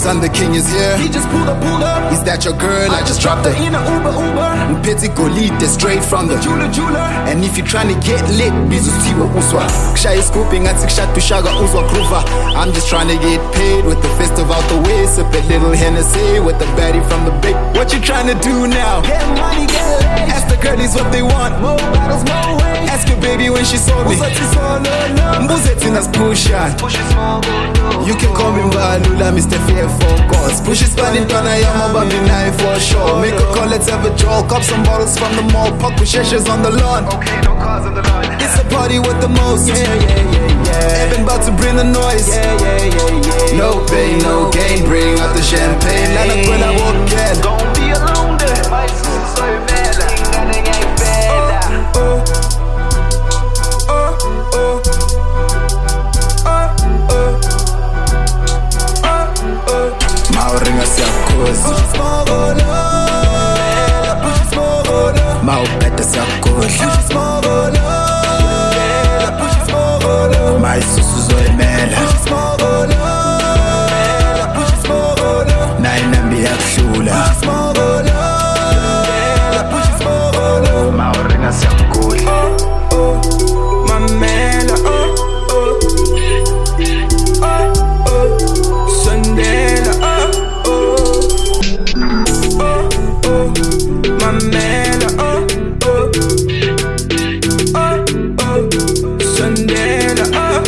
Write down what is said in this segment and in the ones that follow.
son, the king is here. He just pulled up. Is that your girl? I just dropped her in a Uber. Mpezi golide straight from the jeweler. And if you tryna get lit, bizutiwa uswa. Kshaye scooping ngathi kushada ushaga uzwa groover. I'm just tryna get paid with the festive out the way. Sip a little Hennessy with the baddie from the big. What you tryna do now? Get money, get laid. Ask the girlies what they want. More battles, more ways. Ask your baby when she saw me. Mbuzethi nasipusha. You can call me Mbalula, Mr. Fear for cause. Push it span in Donna Yama, but be nice for sure. Make a call, let's have a draw. Cop some bottles from the mall. Puck with sheshers on the lawn. Okay, no cars on the lawn. It's a party with the most. Yeah. Evan about to bring the noise. Yeah. No pain, no gain. Bring out the champagne. Lana Quella walk in. Gon' be alone there. My sister's so mad. Mauringa siyakoza. Mawubhede siyakodla. Mayisusu uzoyimela. Nayi nambi yakudlula. Mauringa siyakodla. Mamela, Sandela, Mamela, Sandela,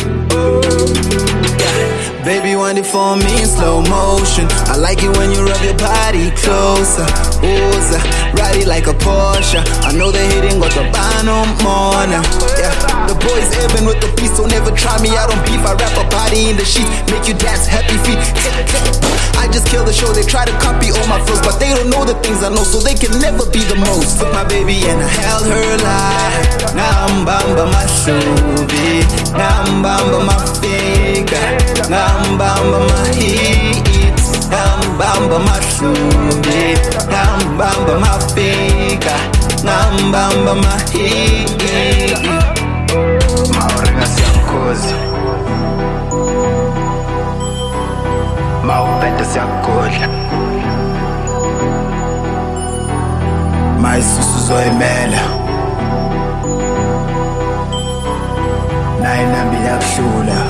Baby, want it for me in slow motion. I like it when you rub your body closer. Ooza, ride it like a Porsche. I know they hating got the buy no more now. Yeah, the boys even with the beast, so never try me out on beef. I rap a body in the sheets, make you dance happy feet. I just kill the show, they try to copy all my flows, but they don't know the things I know, so they can never be the most. Took my baby and I held her alive. Ngambamba mashubi, ngambamba mafika, ngambamba mahit, ngambamba mashubi, ngambamba mafika, ngambamba mahit. Mauringa siyakoza. Mawubhede siyakodla. Mayisusu uzoyimela. Nayi nambi yakudlula.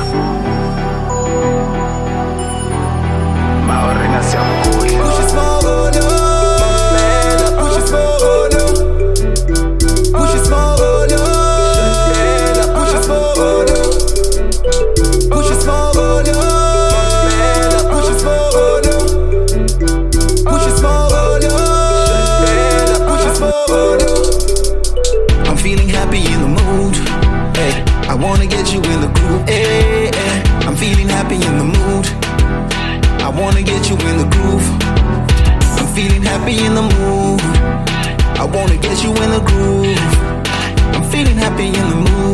Mauringa siyakodla. push it smaller, push it smaller, push it smaller, push it smaller, push it smaller, push it smaller, push it smaller, push it smaller. I'm feeling happy in the mood. Hey, I wanna get you in the groove. Hey, hey. I'm feeling happy in the mood. I wanna get you in the groove. I'm feeling happy in the mood. I wanna get you in the groove. I'm feeling happy in the mood.